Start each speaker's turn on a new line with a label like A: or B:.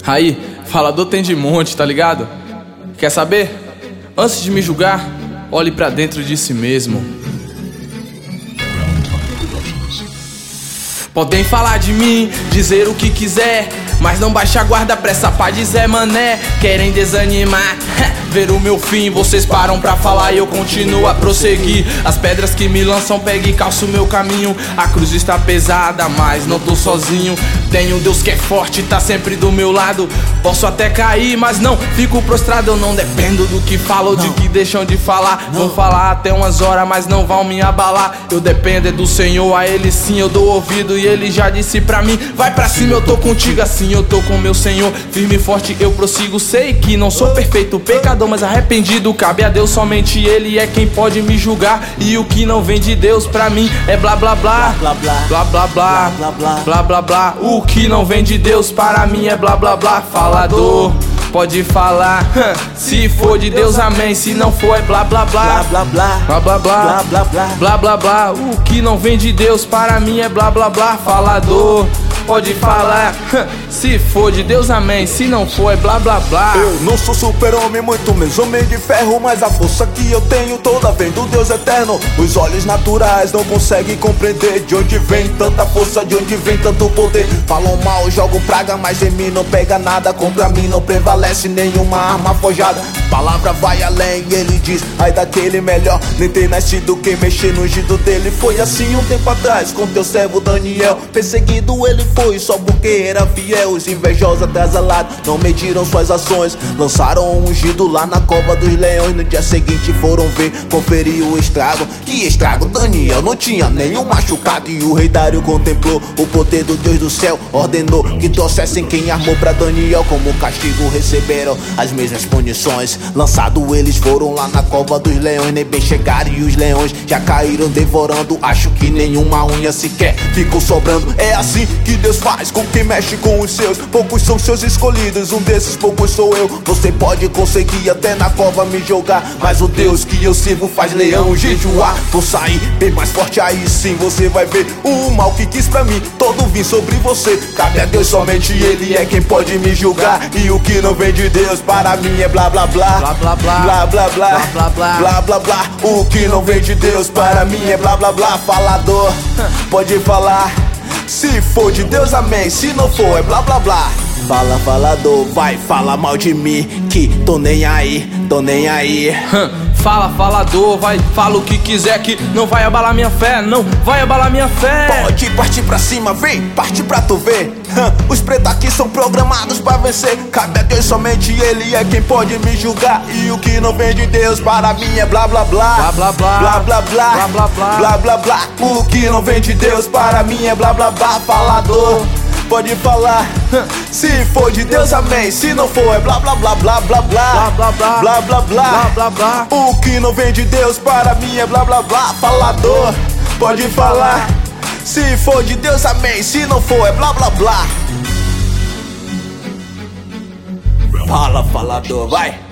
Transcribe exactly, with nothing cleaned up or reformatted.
A: Aí, falador tem de monte, tá ligado? Quer saber? Antes de me julgar, olhe pra dentro de si mesmo. Podem falar de mim, dizer o que quiser, mas não baixa a guarda pra essa pá de Zé Mané. Querem desanimar, ver o meu fim. Vocês param pra falar e eu continuo a prosseguir. As pedras que me lançam pega e calça o meu caminho. A cruz está pesada, mas não tô sozinho. Tenho Deus que é forte, tá sempre do meu lado. Posso até cair, mas não fico prostrado. Eu não dependo do que falam ou de que deixam de falar. Vão falar até umas horas, mas não vão me abalar. Eu dependo é do Senhor, a Ele sim eu dou ouvido. E Ele já disse pra mim, vai pra cima, eu tô contigo. Assim eu tô com meu Senhor, firme e forte eu prossigo. Sei que não sou perfeito, pecador, mas arrependido. Cabe a Deus, somente Ele é quem pode me julgar. E o que não vem de Deus pra mim é blá blá blá, blá blá blá, blá blá blá, blá blá. O que não vem de Deus para mim é blá blá blá. Falador, pode falar, se for de Deus amém, se não for é blá blá blá, blá blá blá, blá blá blá, blá blá blá. O que não vem de Deus para mim é blá blá blá. Falador, pode falar, se for de Deus amém, se não for é blá blá blá.
B: Eu não sou super-homem, muito menos homem de ferro, mas a força que eu tenho toda vem do Deus eterno. Os olhos naturais não conseguem compreender de onde vem tanta força, de onde vem tanto poder. Falam mal, jogam praga, mas em mim não pega nada. Contra mim não prevalece nenhuma arma forjada. Palavra vai além, ele diz, ai daquele melhor. Nem ter nascido quem mexer no ungido dele. Foi assim um tempo atrás com teu servo Daniel. Perseguido ele foi só porque era fiel. Os invejosos atrasalados não mediram suas ações. Lançaram um ungido lá na cova dos leões. No dia seguinte foram ver, conferir o estrago. Que estrago? Daniel não tinha nenhum machucado. E o rei Dário contemplou o poder do Deus do céu. Ordenou que trouxessem quem armou pra Daniel. Como castigo receberam as mesmas punições. Lançado eles foram lá na cova dos leões. Nem bem chegaram e os leões já caíram devorando. Acho que nenhuma unha sequer ficou sobrando. É assim que Deus faz com quem mexe com os seus. Poucos são seus escolhidos, um desses poucos sou eu. Você pode conseguir até na cova me jogar, mas o Deus que eu sirvo faz leão jejuar. Vou sair bem mais forte, aí sim você vai ver o mal que quis pra mim todo vir sobre você. Cabe a Deus, somente Ele é quem pode me julgar. E o que não vem de Deus para mim é blá blá blá,
A: blá blá blá,
B: blá blá blá,
A: blá blá
B: blá blá blá. O que não vem de Deus para mim é blá blá blá. Falador, pode falar, se for de Deus amém, se não for é blá blá blá. Fala falador, vai falar mal de mim, que tô nem aí, tô nem aí.
A: Fala falador, vai, fala o que quiser, que não vai abalar minha fé, não vai abalar minha fé.
B: Pode partir pra cima, vem, parte pra tu ver. Os pretos aqui são programados pra vencer. Cabe a Deus, somente Ele é quem pode me julgar. E o que não vem de Deus para mim é blá blá blá,
A: blá blá blá,
B: blá blá blá,
A: blá blá blá,
B: blá blá blá. O que não vem de Deus para mim é blá blá blá. Falador, pode falar, se for de Deus amém, se não for é blá blá blá, blá blá blá,
A: blá blá blá,
B: blá blá blá,
A: blá blá.
B: O que não vem de Deus para mim é blá blá blá. Falador, pode falar, se for de Deus amém, se não for é blá blá blá. Fala falador, vai.